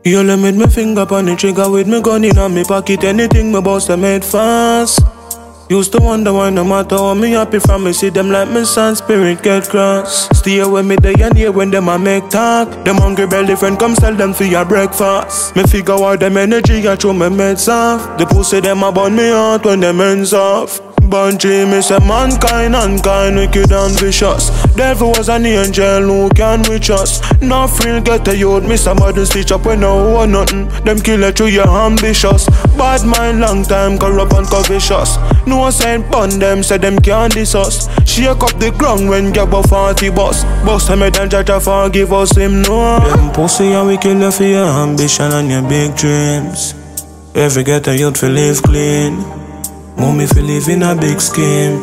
You let me finger on the trigger with me gun in my pocket. Anything me boss, I made fast. Used to wonder why no matter how me happy from me see them like me son spirit get cross. Stay with me day and year when them a make talk. Them hungry belly friend come sell them for your breakfast. Me figure out them energy I throw me meds off. The pussy them a burn me out when them ends off. Bunchy, me say mankind, unkind, wicked and vicious. Devil was an angel who can reach us. No real get a youth, me somebody stitch up when no one nothing. Them kill it through your ambitious. Bad mind long time, corrupt and covetous. No sign pun them, say them can't diss us. Shake up the ground when get about 40 bus. Bust them head and try to forgive us, him no. Them pussy and we kill you for your ambition and your big dreams. Every get a youth for live clean. Mommy fi live in a big scheme.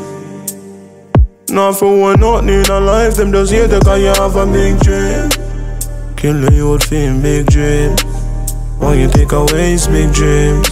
Not for one nothing in a life, them just hate cause you have a big dream. Kill the youth for him big dream. Why you take away his big dreams?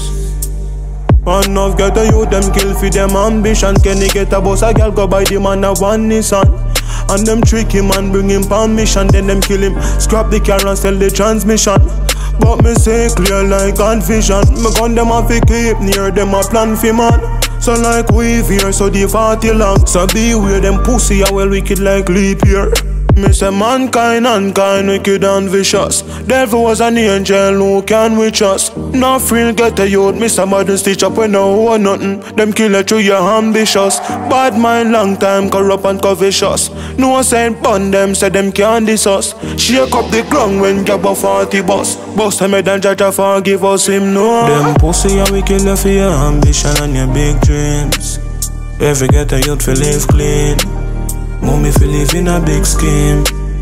Enough get a youth, them kill for them ambition. Can he get a bus, a girl go buy the man a one Nissan. And them trick him and bring him permission. Then them kill him, scrap the car and sell the transmission. But me say clear like on vision. Me gun them a fi keep near them a plan fi man. So like weave here, so the 40 long. So beware them pussy a well wicked like leap year. Me say mankind, unkind, wicked and vicious. Devil was an angel who can reach us. No real get a youth, me somebody stitch up when no one nothing. Them kill it through your ambitious. Bad mind long time, corrupt and covetous. No sign pun them, say them can't diss us. Shake up the ground when get about 40 bus. Bust them head and try to forgive us, him no. Them pussy and we kill you for your ambition and your big dreams. Every get a youth for live clean. Mommy fi live in a big scheme.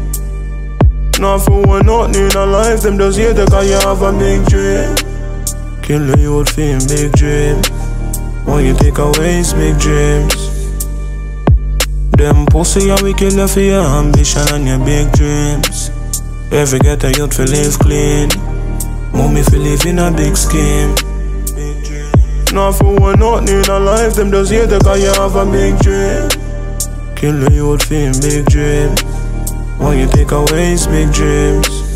Not for one nothing in a life, them just hate cause you have a big dream. Kill the youth for him big dream. Why you take away his big dreams? Them pussy and we kill you for your ambition and your big dreams. Every get a youth fi live clean. Mommy fi live in a big scheme. Not for one nothing in a life, them just hate cause you have a big dream. Kill the youth for him big dream. Why you take away his big dreams?